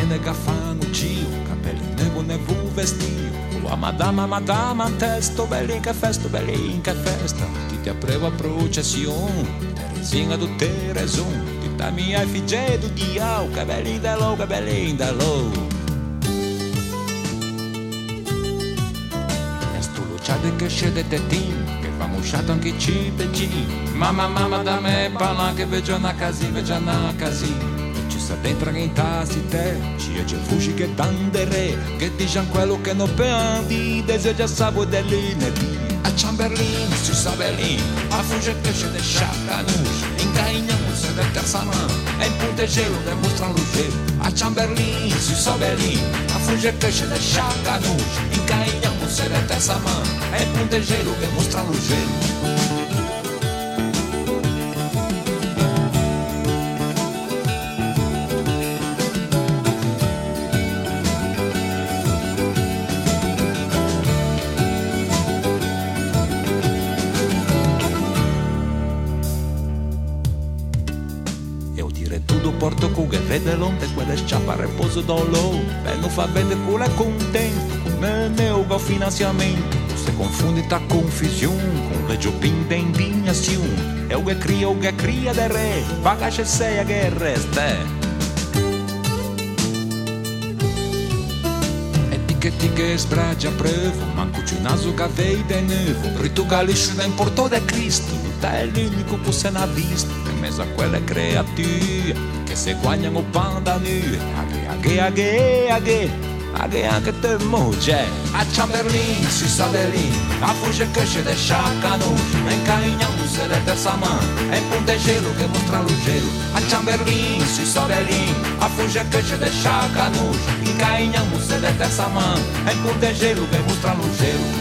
nega fanno tio, capelli nevo vestio. A madama testo, belin che festa. Ti aprevo a processione, Terezinha do Terezon. Ti da minha filha do dial, cabelinho da lou. Sto luciate che scende tetin, che fa musciato anche ci peggi. Mamma da me parla che veggio na casi. Sa dentro che intasi te, ci è fuggi che tandere, che dice quello che non pendi, deseja sabor dell'inedì. A Chamberlain, si sa Berlin, a fugge che c'è de Chacanouche, in Caignan se de terza mano, e in puntegelo demostra lo gelo. A Chamberlain, si sa Berlin, a fugge che c'è de Chacanouche, in Caignan se de terza mano, e in puntegelo demostra lo gelo. Porto cu che vede l'onde quelle sciappa reposo dolore e non fa vedere culo è contento come neo finanziamento se confonde ta confusione con le giopin d'indignazione e o che cria del re paga c'è sei a che resta e ti che sbragia prevo manco c'è naso che vei de nuovo rituca liscio da importo da Cristo è l'unico che se n'ha visto in mezzo a quelle creature che se guagnano pandanue aghe anche te moglie a Chamberlain si sa Berlin a fugge che c'è de Chacanouche in Caignan se de terza mano e in puntegelo che mostra lo gelo a Chamberlain si sa Berlin a fugge che c'è de Chacanouche in Caignan se de terza mano e in puntegelo che mostra lo gelo.